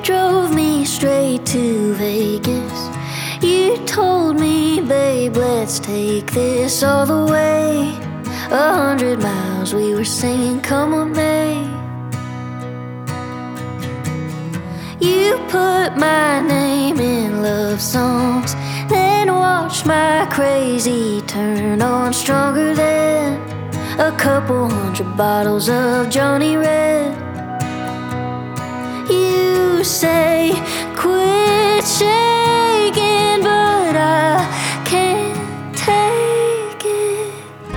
drove me straight to Vegas. You told me, babe, let's take this all the way. 100 miles we were singing, come on, babe. You put my name in love songs, then watched my crazy turn on, stronger than a couple hundred bottles of Johnny Red. You say, quit shaking, but I can't take it.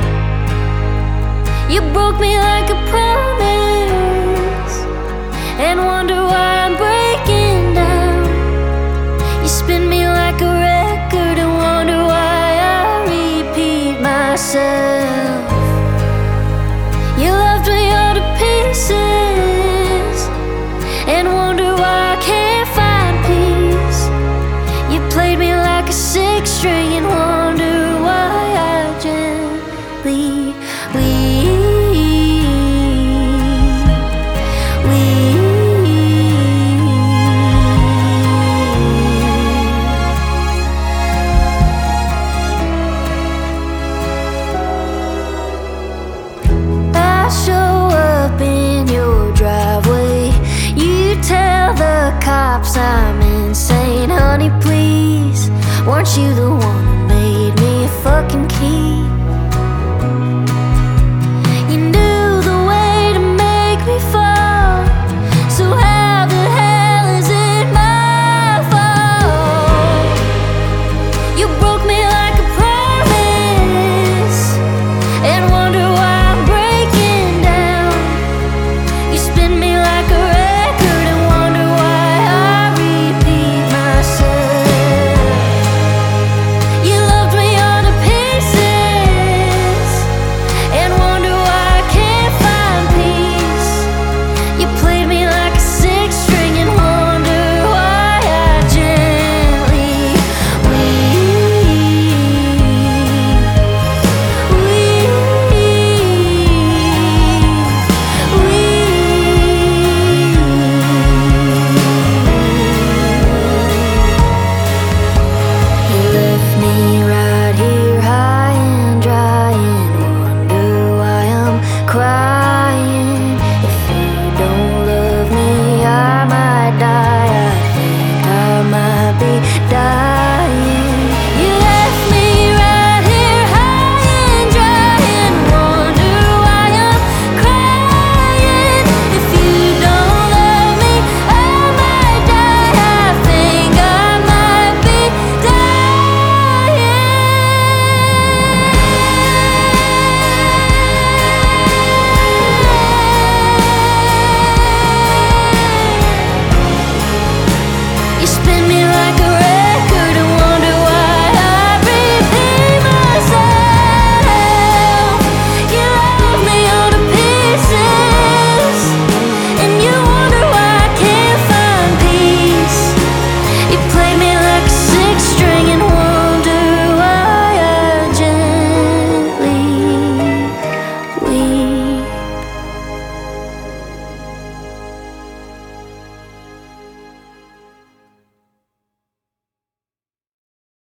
You broke me like a promise and wonder why I'm breaking down. You spin me like a record and wonder why I repeat myself. You loved me all to pieces and wonder why I can't find peace. You played me like a sixth string and wonder why I gently leave. I show up in your driveway. You tell the cops I'm insane. Honey, please, weren't you the one who made me a fucking key?